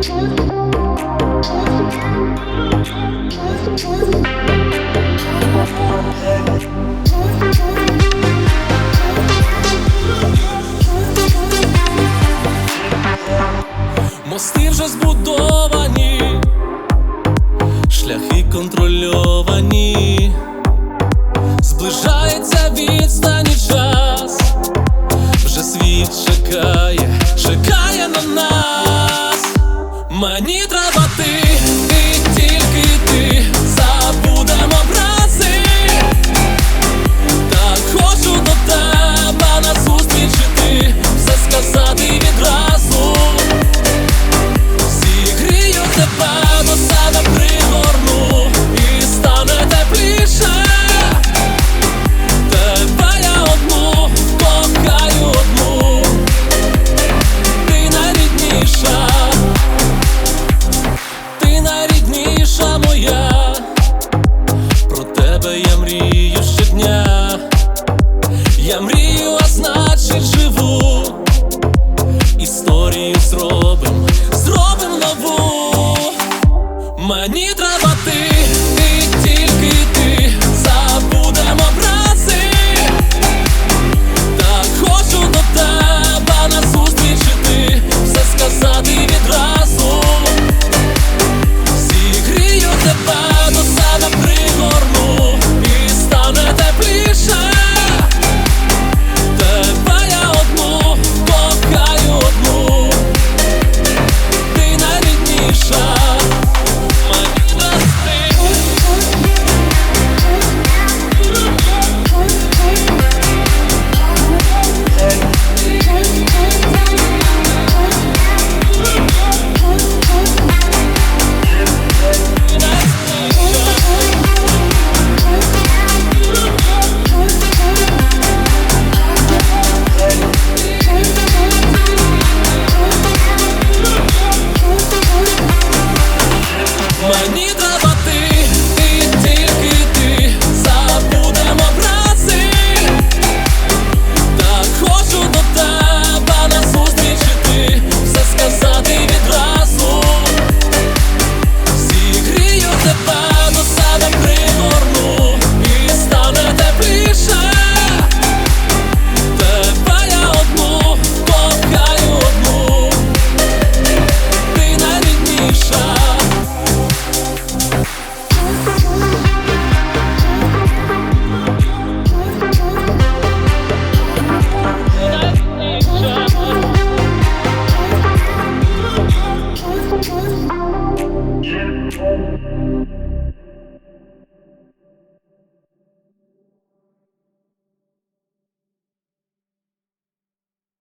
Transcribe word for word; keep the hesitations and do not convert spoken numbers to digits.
Мости вже збудовані, шляхи контрольовані, зближається відстань і час, вже світ чекає, чекає на нас. Мені треба ти, і тільки ти, забудемо образи. Так хочу до тебе назустріч іти, все сказати відразу. Зігрію тебе, до себе пригорну, і стане тепліше. Тебе я одну, кохаю одну, ти найрідніша, ти найрідніша моя. Про тебе я мрію щодня, я мрію, а значить живу. Історію зробим, зробим нову. Мені треба ти, і тільки ти, забудемо образи. Так хочу до тебе назустріч іти, все сказати відразу. Зігрію тебе, до себе пригорну, і стане тепліше. Тебе я одну, кохаю одну, ти найрідніша. Мені треба ти, і тільки ти, забудемо образи. Так хочу до тебе назустріч іти, все сказати відразу. Зігрію тебе, до себе пригорну, і стане тепліше. Тебе я одну, кохаю одну, ти найрідніша. Yeah.